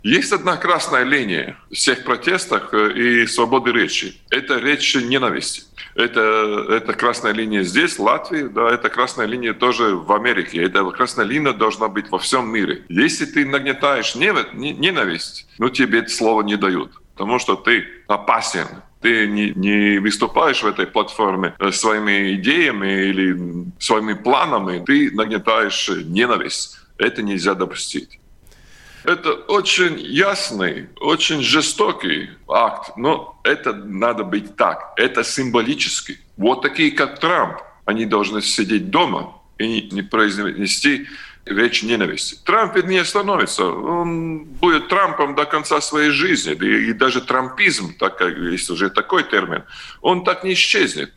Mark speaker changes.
Speaker 1: Есть одна красная линия в всех протестах и свободы речи. Это речь ненависти. Это красная линия здесь, в Латвии, да, это красная линия тоже в Америке. Эта красная линия должна быть во всем мире. Если ты нагнетаешь ненависть, тебе это слово не дают, потому что ты опасен. Ты не выступаешь в этой платформе своими идеями или своими планами, ты нагнетаешь ненависть. Это нельзя допустить. Это очень ясный, очень жестокий акт, но это надо быть так. Это символически. Вот такие, как Трамп, они должны сидеть дома и не произнести речь ненависти. Трамп ведь не остановится. Он будет Трампом до конца своей жизни. И даже трампизм, так как есть уже такой термин, он так не исчезнет.